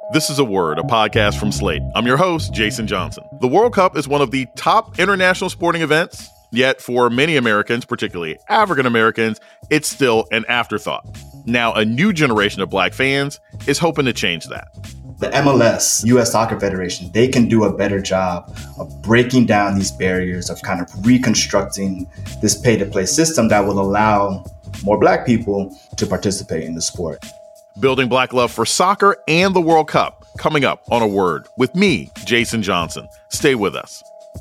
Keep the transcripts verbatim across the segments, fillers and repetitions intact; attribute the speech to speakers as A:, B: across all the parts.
A: This is A Word, a podcast from Slate. I'm your host, Jason Johnson. The World Cup is one of the top international sporting events, yet for many Americans, particularly African Americans, it's still an afterthought. Now, a new generation of Black fans is hoping to change that.
B: The M L S, U S Soccer Federation, they can do a better job of breaking down these barriers, of kind of reconstructing this pay-to-play system that will allow more Black people to participate in the sport.
A: Building Black love for soccer and the World Cup, coming up on A Word with me, Jason Johnson. Stay with us.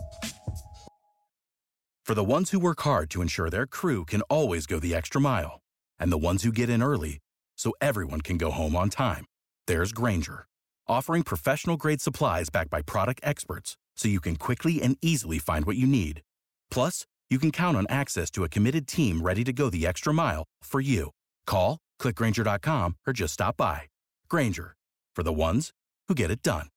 C: For the ones who work hard to ensure their crew can always go the extra mile, and the ones who get in early so everyone can go home on time, there's Grainger, offering professional-grade supplies backed by product experts so you can quickly and easily find what you need. Plus, you can count on access to a committed team ready to go the extra mile for you. Call, click Grainger dot com, or just stop by. Grainger, for the ones who get it done.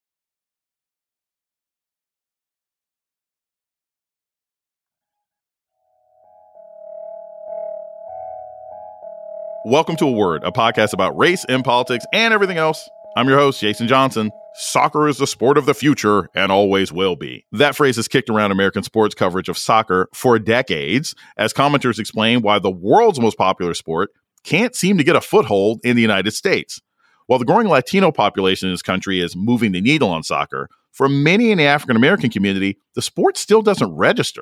A: Welcome to A Word, a podcast about race and politics and everything else. I'm your host, Jason Johnson. Soccer is the sport of the future and always will be. That phrase has kicked around American sports coverage of soccer for decades, as commenters explain why the world's most popular sport can't seem to get a foothold in the United States. While the growing Latino population in this country is moving the needle on soccer, for many in the African-American community, the sport still doesn't register.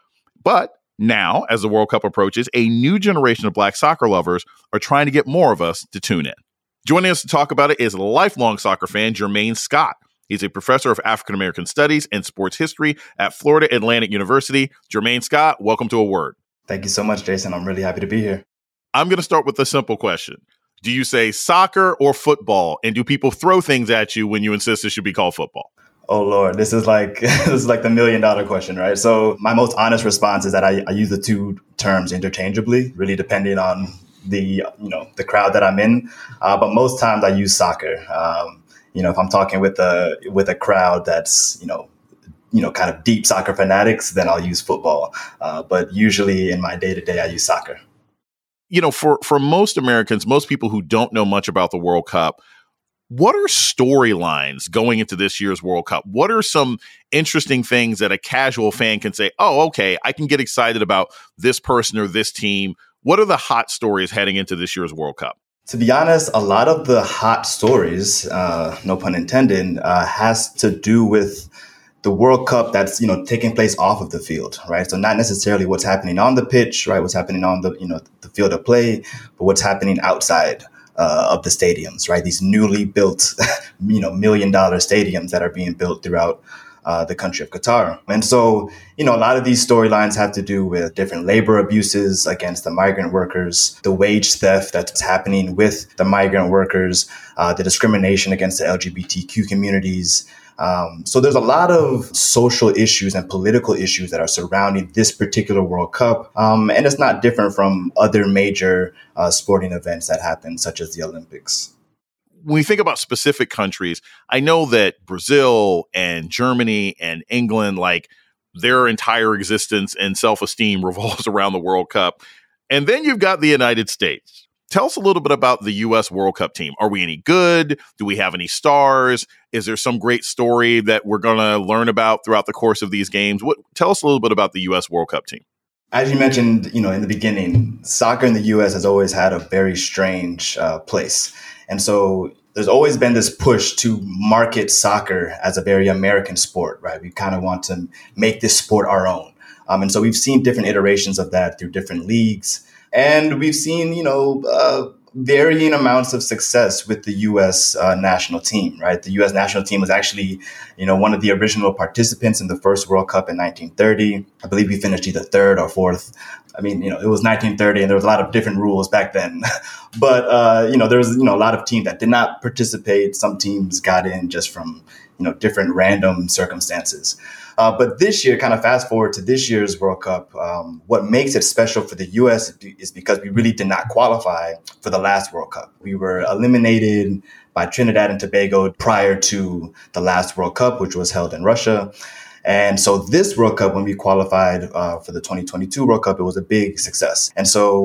A: But now, as the World Cup approaches, a new generation of Black soccer lovers are trying to get more of us to tune in. Joining us to talk about it is a lifelong soccer fan, Jermaine Scott. He's a professor of African-American studies and sports history at Florida Atlantic University. Jermaine Scott, welcome to A Word.
B: Thank you so much, Jason. I'm really happy to be here.
A: I'm going to start with a simple question. Do you say soccer or football? And do people throw things at you when you insist it should be called football?
B: Oh, Lord, this is like this is like the million dollar question, right? So my most honest response is that I, I use the two terms interchangeably, really depending on the, you know, the crowd that I'm in. Uh, but most times I use soccer. Um, you know, if I'm talking with a with a crowd that's, you know, you know, kind of deep soccer fanatics, then I'll use football. Uh, but usually in my day to day, I use soccer.
A: You know, for, for most Americans, most people who don't know much about the World Cup, what are storylines going into this year's World Cup? What are some interesting things that a casual fan can say, oh, okay, I can get excited about this person or this team? What are the hot stories heading into this year's World Cup?
B: To be honest, a lot of the hot stories, uh, no pun intended, uh, has to do with the World Cup that's, you know, taking place off of the field, right? So not necessarily what's happening on the pitch, right? What's happening on the, you know, the field of play, but what's happening outside uh, of the stadiums, right? These newly built, you know, million dollar stadiums that are being built throughout uh, the country of Qatar. And so, you know, a lot of these storylines have to do with different labor abuses against the migrant workers, the wage theft that's happening with the migrant workers, uh, the discrimination against the L G B T Q communities. Um, so there's a lot of social issues and political issues that are surrounding this particular World Cup. Um, and it's not different from other major uh, sporting events that happen, such as the Olympics.
A: When we think about specific countries, I know that Brazil and Germany and England, like their entire existence and self-esteem revolves around the World Cup. And then you've got the United States. Tell us a little bit about the U S World Cup team. Are we any good? Do we have any stars? Is there some great story that we're going to learn about throughout the course of these games? What, tell us a little bit about the U S World Cup team.
B: As you mentioned, you know, in the beginning, soccer in the U S has always had a very strange uh, place. And so there's always been this push to market soccer as a very American sport, right? We kind of want to make this sport our own. Um, and so we've seen different iterations of that through different leagues. And we've seen, you know, uh, varying amounts of success with the U S uh, national team, right? The U S national team was actually, you know, one of the original participants in the first World Cup in nineteen thirty. I believe we finished either third or fourth. I mean, you know, it was nineteen thirty and there was a lot of different rules back then. But, uh, you know, there was, you know, a lot of teams that did not participate. Some teams got in just from, you know, different random circumstances. Uh, but this year, kind of fast forward to this year's World Cup, um, what makes it special for the U S is because we really did not qualify for the last World Cup. We were eliminated by Trinidad and Tobago prior to the last World Cup, which was held in Russia. And so this World Cup, when we qualified uh, for the twenty twenty-two World Cup, it was a big success. And so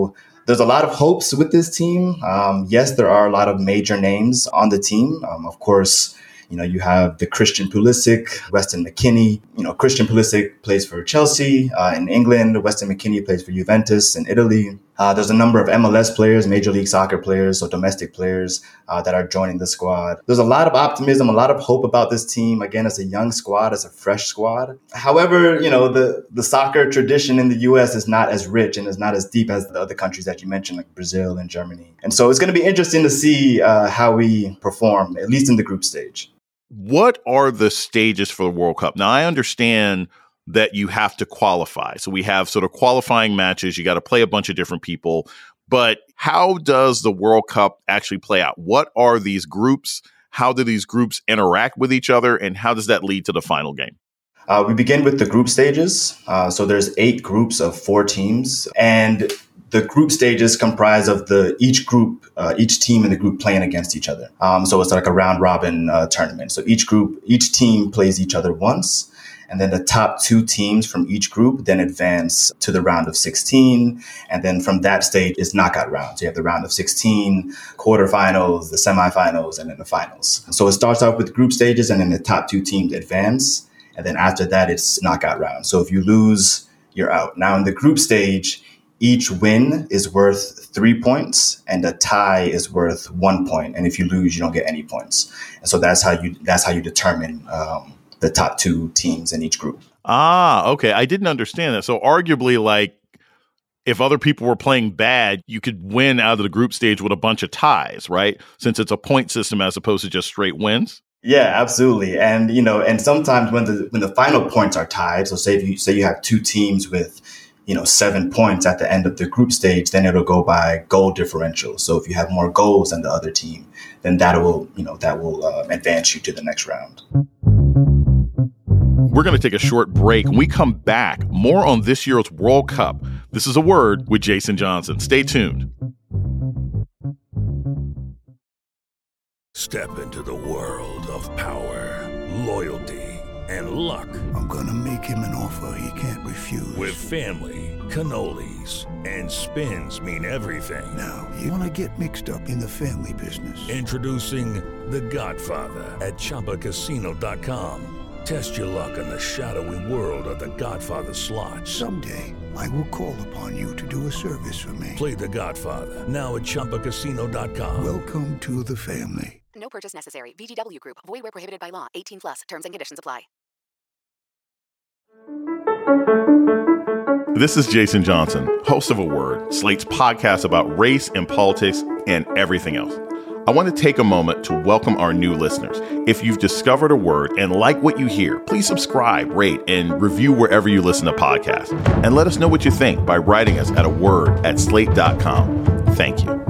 B: There's a lot of hopes with this team. Um, yes, there are a lot of major names on the team. Um, of course, you know, you have the Christian Pulisic, Weston McKennie. You know, Christian Pulisic plays for Chelsea uh, in England. Weston McKennie plays for Juventus in Italy. Uh, there's a number of M L S players, Major League Soccer players, so domestic players uh, that are joining the squad. There's a lot of optimism, a lot of hope about this team. Again, it's a young squad, it's a fresh squad. However, you know, the, the soccer tradition in the U S is not as rich and is not as deep as the other countries that you mentioned, like Brazil and Germany. And so it's going to be interesting to see uh, how we perform, at least in the group stage.
A: What are the stages for the World Cup? Now, I understand that you have to qualify. So we have sort of qualifying matches. You got to play a bunch of different people. But how does the World Cup actually play out? What are these groups? How do these groups interact with each other? And how does that lead to the final game?
B: Uh, we begin with the group stages. Uh, so there's eight groups of four teams. And the group stages comprise of the each group, uh, each team in the group playing against each other. Um, so it's like a round robin uh, tournament. So each group, each team plays each other once. And then the top two teams from each group then advance to the round of sixteen. And then from that stage is knockout rounds. You have the round of sixteen, quarterfinals, the semifinals, and then the finals. So it starts out with group stages and then the top two teams advance. And then after that, it's knockout rounds. So if you lose, you're out. Now in the group stage, each win is worth three points and a tie is worth one point. And if you lose, you don't get any points. And so that's how you that's how you determine um, the top two teams in each group.
A: Ah, okay. I didn't understand that. So arguably, like, if other people were playing bad, you could win out of the group stage with a bunch of ties, right? Since it's a point system as opposed to just straight wins.
B: Yeah, absolutely. And, you know, and sometimes when the when the final points are tied, so say if you say you have two teams with, you know, seven points at the end of the group stage, then it'll go by goal differential. So if you have more goals than the other team, then that will, you know, that will uh, advance you to the next round.
A: We're going to take a short break. When we come back, more on this year's World Cup. This is A Word with Jason Johnson. Stay tuned.
D: Step into the world of power, loyalty, and luck.
E: I'm going to make him an offer he can't refuse.
D: With family, cannolis, and spins mean everything.
E: Now, you want to get mixed up in the family business.
D: Introducing The Godfather at Chumba Casino dot com. Test your luck in the shadowy world of The Godfather slot.
E: Someday, I will call upon you to do a service for me.
D: Play The Godfather, now at Chumba Casino dot com.
E: Welcome to the family.
F: No purchase necessary. V G W Group. Void where prohibited by law. eighteen plus. Terms and conditions apply.
A: This is Jason Johnson, host of A Word, Slate's podcast about race and politics and everything else. I want to take a moment to welcome our new listeners. If you've discovered A Word and like what you hear, please subscribe, rate, and review wherever you listen to podcasts. And let us know what you think by writing us at a word at slate dot com. Thank you.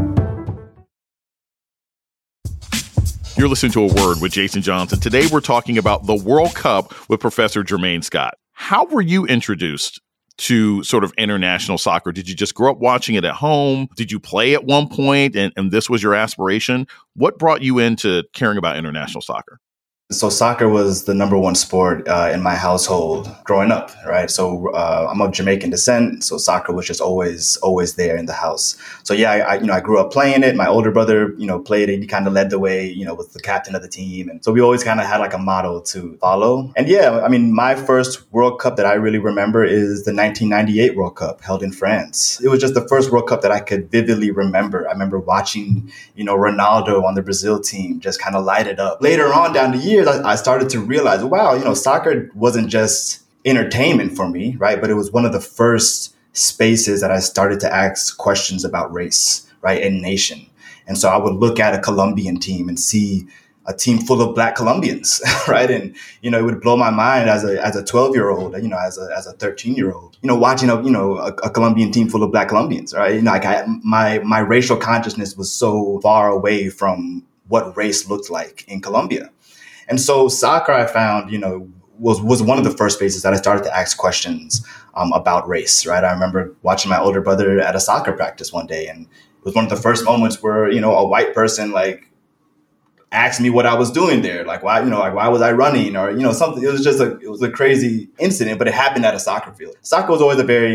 A: You're listening to A Word with Jason Johnson. Today, we're talking about the World Cup with Professor Jermaine Scott. How were you introduced to sort of international soccer? Did you just grow up watching it at home? Did you play at one point and, and this was your aspiration? What brought you into caring about international soccer?
B: So soccer was the number one sport uh, in my household growing up, right? So uh, I'm of Jamaican descent, so soccer was just always, always there in the house. So yeah, I, I you know I grew up playing it. My older brother, you know, played it. He kind of led the way, you know, was the captain of the team, and so we always kind of had like a model to follow. And yeah, I mean, my first World Cup that I really remember is the nineteen ninety-eight World Cup held in France. It was just the first World Cup that I could vividly remember. I remember watching, you know, Ronaldo on the Brazil team just kind of light it up. Later on down the years, I started to realize, wow, you know, soccer wasn't just entertainment for me, right? But it was one of the first spaces that I started to ask questions about race, right, and nation. And so I would look at a Colombian team and see a team full of Black Colombians, right? And, you know, it would blow my mind as a as a twelve-year-old, you know, as a as a thirteen-year-old, you know, watching a, you know, a, a Colombian team full of Black Colombians, right? You know, like I, my my racial consciousness was so far away from what race looked like in Colombia. And so soccer, I found, you know, was was one of the first spaces that I started to ask questions um, about race, right? I remember watching my older brother at a soccer practice one day, and it was one of the first moments where, you know, a white person like asked me what I was doing there, like why, you know, like why was I running, or you know, something. It was just a it was a crazy incident, but it happened at a soccer field. Soccer was always a very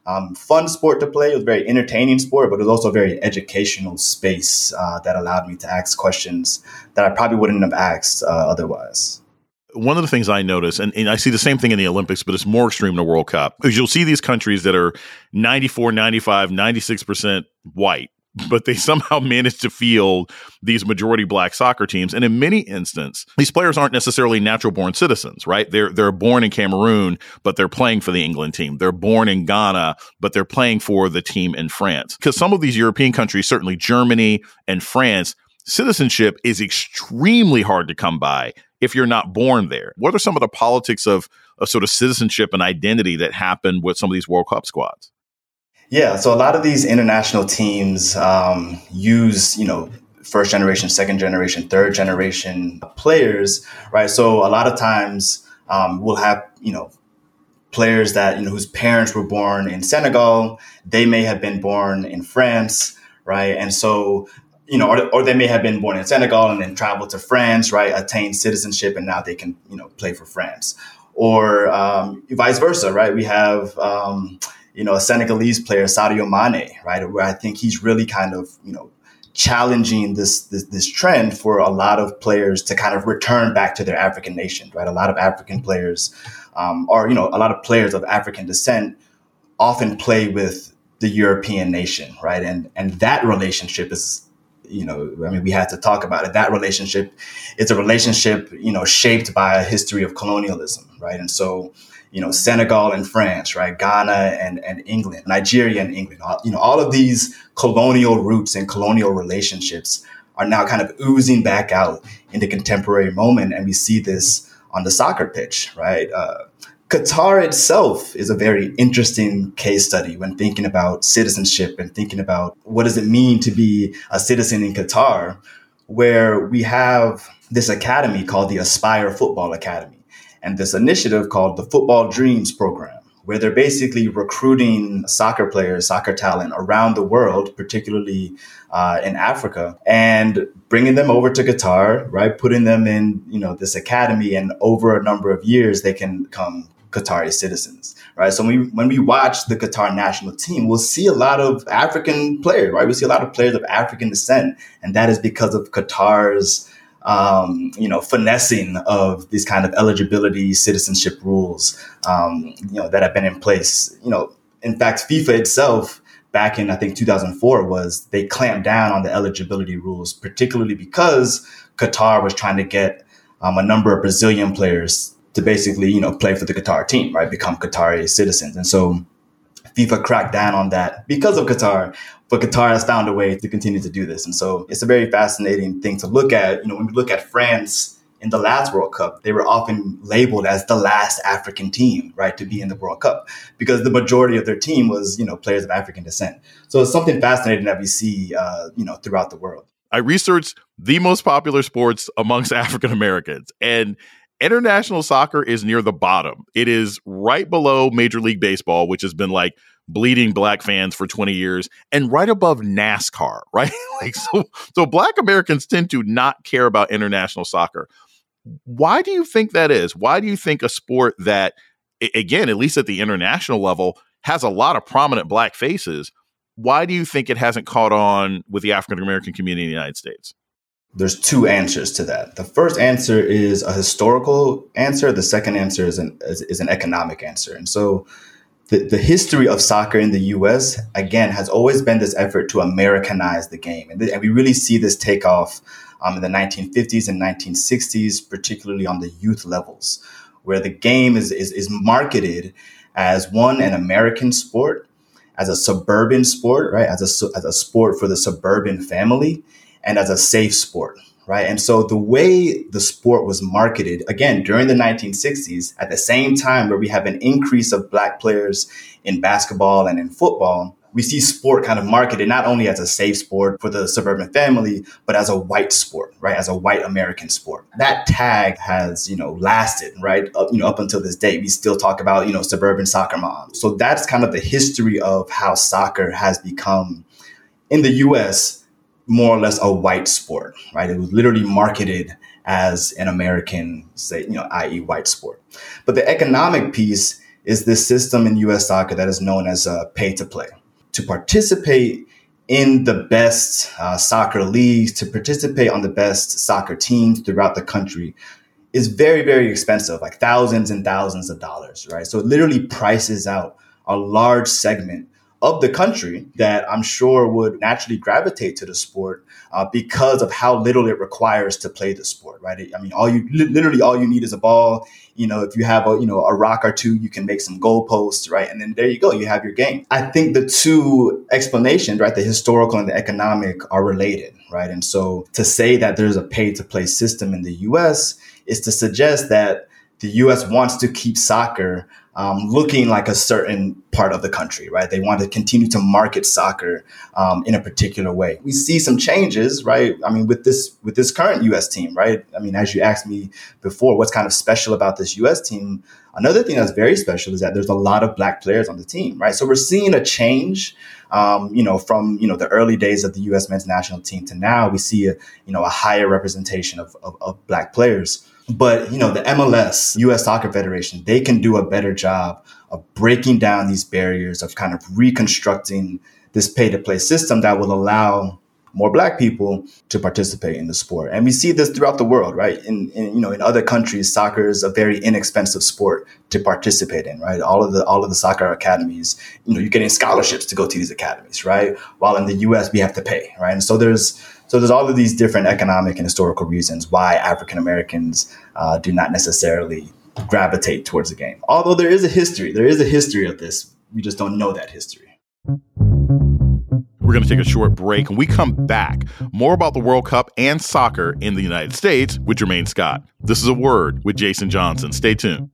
B: um, fun sport to play. It was a very entertaining sport, but it was also a very educational space uh, that allowed me to ask questions that I probably wouldn't have asked uh, otherwise.
A: One of the things I notice, and, and I see the same thing in the Olympics, but it's more extreme in the World Cup, is you'll see these countries that are ninety-four, ninety-five, ninety-six percent white, but they somehow manage to field these majority black soccer teams. And in many instances, these players aren't necessarily natural born citizens, right? They're they're born in Cameroon, but they're playing for the England team. They're born in Ghana, but they're playing for the team in France. Because some of these European countries, certainly Germany and France, citizenship is extremely hard to come by if you're not born there. What are some of the politics of, of sort of citizenship and identity that happen with some of these World Cup squads?
B: Yeah, so a lot of these international teams um, use, you know, first generation, second generation, third generation players, right? So a lot of times um, we'll have, you know, players that, you know, whose parents were born in Senegal, they may have been born in France, right? And so, you know, or, or they may have been born in Senegal and then traveled to France, right, attain citizenship, and now they can, you know, play for France. Or um, vice versa, right? We have, um, you know, a Senegalese player, Sadio Mane, right, where I think he's really kind of, you know, challenging this, this this trend for a lot of players to kind of return back to their African nation, right? A lot of African players, um, or, you know, a lot of players of African descent often play with the European nation, right? And and that relationship is, you know, I mean, we had to talk about it. That relationship, it's a relationship, you know, shaped by a history of colonialism, right? And so, you know, Senegal and France, right? Ghana and, and England, Nigeria and England, all, you know, all of these colonial roots and colonial relationships are now kind of oozing back out in the contemporary moment. And we see this on the soccer pitch, right? Uh, Qatar itself is a very interesting case study when thinking about citizenship and thinking about what does it mean to be a citizen in Qatar, where we have this academy called the Aspire Football Academy and this initiative called the Football Dreams Program, where they're basically recruiting soccer players, soccer talent around the world, particularly uh, in Africa, and bringing them over to Qatar, right? Putting them in, you know, this academy, and over a number of years, they can become Qatari citizens, right? So when we, when we watch the Qatar national team, we'll see a lot of African players, right? We see a lot of players of African descent, and that is because of Qatar's, um, you know, finessing of these kind of eligibility citizenship rules, um, you know, that have been in place. You know, in fact, FIFA itself, back in, I think, two thousand four, was they clamped down on the eligibility rules, particularly because Qatar was trying to get um, a number of Brazilian players to basically, you know, play for the Qatar team, right? Become Qatari citizens. And so FIFA cracked down on that because of Qatar, but Qatar has found a way to continue to do this. And so it's a very fascinating thing to look at. You know, when we look at France in the last World Cup, they were often labeled as the last African team, right, to be in the World Cup, because the majority of their team was, you know, players of African descent. So it's something fascinating that we see, uh, you know, throughout the world.
A: I researched the most popular sports amongst African Americans, and international soccer is near the bottom. It is right below Major League Baseball, which has been like bleeding black fans for twenty years, and right above NASCAR, right? Like, so, so black Americans tend to not care about international soccer. Why do you think that is? Why do you think a sport that, again, at least at the international level, has a lot of prominent black faces, why do you think it hasn't caught on with the African American community in the United States?
B: There's two answers to that. The first answer is a historical answer. The second answer is an is, is an economic answer. And so the, the history of soccer in the U S, again, has always been this effort to Americanize the game. And, th- and we really see this take off um, in the nineteen fifties and nineteen sixties, particularly on the youth levels, where the game is, is, is marketed as, one, an American sport, as a suburban sport, right, as a, as a sport for the suburban family, and as a safe sport, right? And so the way the sport was marketed, again, during the nineteen sixties, at the same time where we have an increase of black players in basketball and in football, we see sport kind of marketed not only as a safe sport for the suburban family, but as a white sport, right? As a white American sport. That tag has, you know, lasted, right? Up, you know, up until this day, we still talk about, you know, suburban soccer moms. So that's kind of the history of how soccer has become, in the U S, more or less a white sport, right? It was literally marketed as an American, say, you know, that is white sport. But the economic piece is this system in U S soccer that is known as uh, pay to play. To participate in the best uh, soccer leagues, to participate on the best soccer teams throughout the country is very, very expensive, like thousands and thousands of dollars, right? So it literally prices out a large segment of the country that I'm sure would naturally gravitate to the sport uh, because of how little it requires to play the sport, right? I mean, all you literally all you need is a ball. You know, if you have a you know a rock or two, you can make some goalposts, right? And then there you go, you have your game. I think the two explanations, right, the historical and the economic, are related, right? And so to say that there's a pay-to-play system in the U S is to suggest that the U S wants to keep soccer um, looking like a certain part of the country, right? They want to continue to market soccer um, in a particular way. We see some changes, right? I mean, with this with this current U S team, right? I mean, as you asked me before, what's kind of special about this U S team? Another thing that's very special is that there's a lot of Black players on the team, right? So we're seeing a change, um, you know, from, you know, the early days of the U S men's national team to now. We see, a, you know, a higher representation of, of, of Black players. But, you know, the M L S, U S Soccer Federation, they can do a better job of breaking down these barriers, of kind of reconstructing this pay-to-play system that will allow more Black people to participate in the sport. And we see this throughout the world, right? In, in you know, in other countries, soccer is a very inexpensive sport to participate in, right? All of the all of the soccer academies, you know, you're getting scholarships to go to these academies, right? While in the U S we have to pay, right? And so there's So there's all of these different economic and historical reasons why African Americans uh, do not necessarily gravitate towards the game. Although there is a history, there is a history of this. We just don't know that history.
A: We're going to take a short break. When we come back, more about the World Cup and soccer in the United States with Jermaine Scott. This is A Word with Jason Johnson. Stay tuned.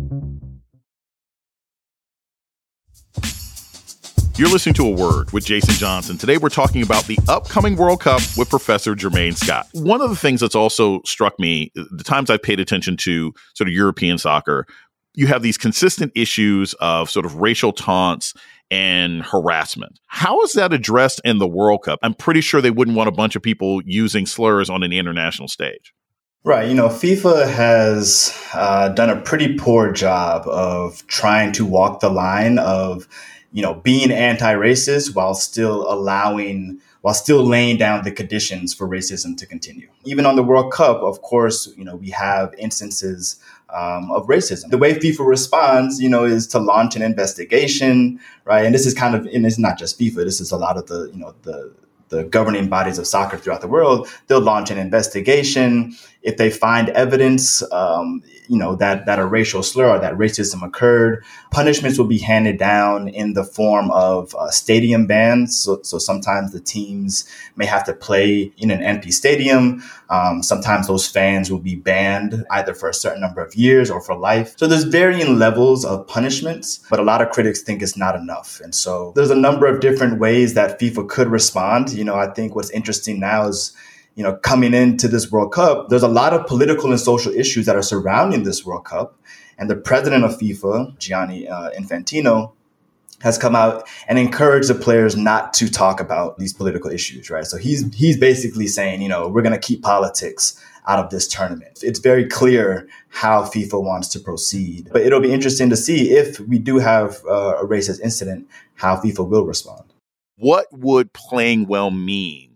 A: You're listening to A Word with Jason Johnson. Today, we're talking about the upcoming World Cup with Professor Jermaine Scott. One of the things that's also struck me, the times I've paid attention to sort of European soccer, you have these consistent issues of sort of racial taunts and harassment. How is that addressed in the World Cup? I'm pretty sure they wouldn't want a bunch of people using slurs on an international stage.
B: Right. You know, FIFA has uh, done a pretty poor job of trying to walk the line of, you know, being anti-racist while still allowing, while still laying down the conditions for racism to continue. Even on the World Cup, of course, you know, we have instances um, of racism. The way FIFA responds, you know, is to launch an investigation, right? And this is kind of, and it's not just FIFA. This is a lot of the, you know, the the governing bodies of soccer throughout the world. They'll launch an investigation. If they find evidence, um, you know, that, that a racial slur or that racism occurred, punishments will be handed down in the form of uh, stadium bans. So, so sometimes the teams may have to play in an empty stadium. Um, sometimes those fans will be banned either for a certain number of years or for life. So there's varying levels of punishments, but a lot of critics think it's not enough. And so there's a number of different ways that FIFA could respond. You know, I think what's interesting now is, you know, coming into this World Cup, there's a lot of political and social issues that are surrounding this World Cup. And the president of FIFA, Gianni uh, Infantino, has come out and encouraged the players not to talk about these political issues, right? So he's he's basically saying, you know, we're going to keep politics out of this tournament. It's very clear how FIFA wants to proceed. But it'll be interesting to see if we do have uh, a racist incident, how FIFA will respond.
A: What would playing well mean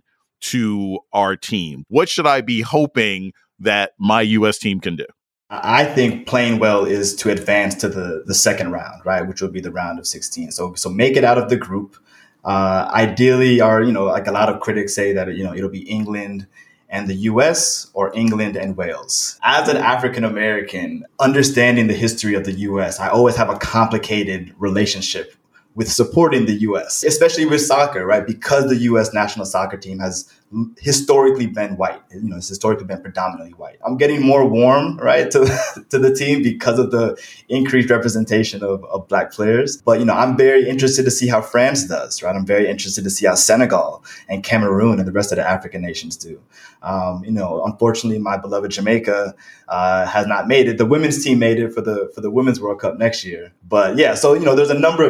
A: to our team? What should I be hoping that my U S team can do?
B: I think playing well is to advance to the, the second round, right, which will be the round of sixteen. So so make it out of the group. Uh, ideally, or, you know, like a lot of critics say that, you know, it'll be England and the U S or England and Wales. As an African American, understanding the history of the U S, I always have a complicated relationship with supporting the U S, especially with soccer, right? Because the U S national soccer team has historically been white. You know, it's historically been predominantly white. I'm getting more warm, right, to, to the team because of the increased representation of, of Black players. But, you know, I'm very interested to see how France does, right? I'm very interested to see how Senegal and Cameroon and the rest of the African nations do. Um, you know, unfortunately, my beloved Jamaica uh, has not made it. The women's team made it for the for the Women's World Cup next year. But yeah, so, you know, there's a number of different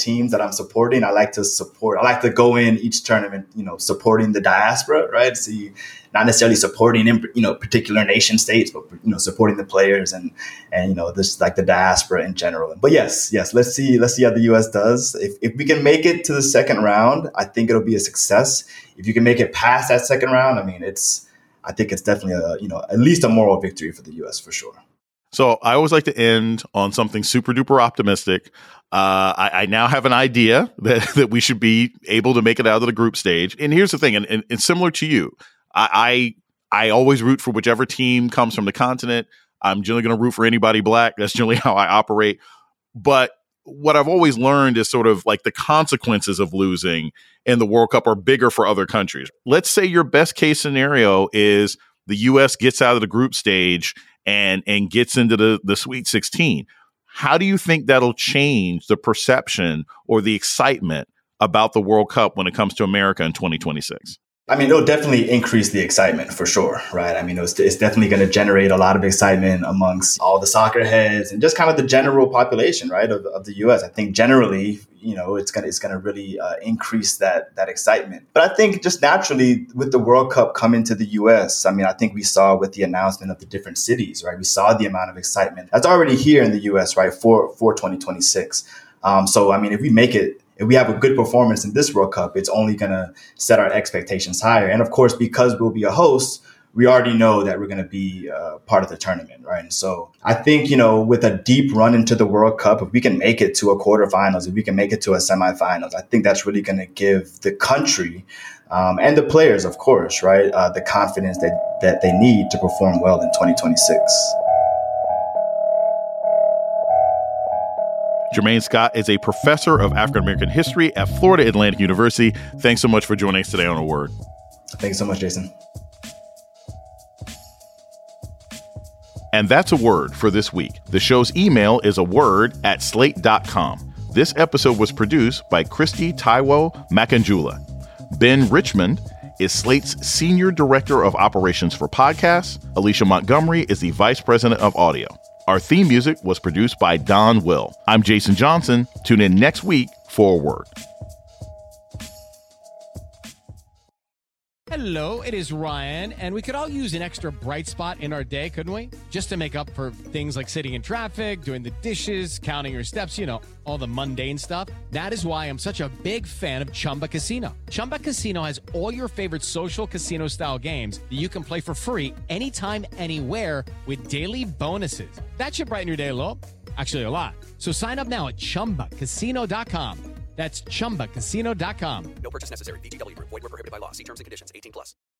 B: teams that I'm supporting, I like to support, I like to go in each tournament, you know, supporting the diaspora, right? So you, not necessarily supporting, you know, particular nation states, but, you know, supporting the players and, and, you know, this like the diaspora in general. But yes, yes, let's see, let's see how the U S does. If, if we can make it to the second round, I think it'll be a success. If you can make it past that second round, I mean, it's, I think it's definitely a, you know, at least a moral victory for the U S for sure.
A: So I always like to end on something super duper optimistic. Uh, I, I now have an idea that, that we should be able to make it out of the group stage. And here's the thing, and, and, and similar to you, I, I I always root for whichever team comes from the continent. I'm generally going to root for anybody black. That's generally how I operate. But what I've always learned is sort of like the consequences of losing in the World Cup are bigger for other countries. Let's say your best case scenario is the U S gets out of the group stage and and gets into the, the Sweet sixteen. How do you think that'll change the perception or the excitement about the World Cup when it comes to America in twenty twenty-six?
B: I mean, it'll definitely increase the excitement for sure, right? I mean, it's, it's definitely going to generate a lot of excitement amongst all the soccer heads and just kind of the general population, right, of, of the U S. I think generally, you know, it's gonna it's gonna really uh, increase that that excitement. But I think just naturally with the World Cup coming to the U S, I mean, I think we saw with the announcement of the different cities, right? We saw the amount of excitement that's already here in the U S, right, for for twenty twenty-six. Um, so, I mean, if we make it. If we have a good performance in this World Cup, it's only going to set our expectations higher. And of course, because we'll be a host, we already know that we're going to be uh, part of the tournament, right? And so I think, you know, with a deep run into the World Cup, if we can make it to a quarterfinals, if we can make it to a semifinals, I think that's really going to give the country um, and the players, of course, right, uh, the confidence that, that they need to perform well in twenty twenty-six.
A: Jermaine Scott is a professor of African American history at Florida Atlantic University. Thanks so much for joining us today on A Word.
B: Thanks so much, Jason.
A: And that's A Word for this week. The show's email is a word at slate dot com. This episode was produced by Christy Taiwo Makanjula. Ben Richmond is Slate's Senior Director of Operations for Podcasts. Alicia Montgomery is the Vice President of Audio. Our theme music was produced by Don Will. I'm Jason Johnson. Tune in next week for A Word.
G: Hello, it is Ryan, and we could all use an extra bright spot in our day, couldn't we? Just to make up for things like sitting in traffic, doing the dishes, counting your steps, you know, all the mundane stuff. That is why I'm such a big fan of Chumba Casino. Chumba Casino has all your favorite social casino-style games that you can play for free anytime, anywhere with daily bonuses. That should brighten your day a little. Actually, a lot. So sign up now at chumba casino dot com. That's chumba casino dot com.
F: No purchase necessary. V G W Group. Void where prohibited by law. See terms and conditions. eighteen plus.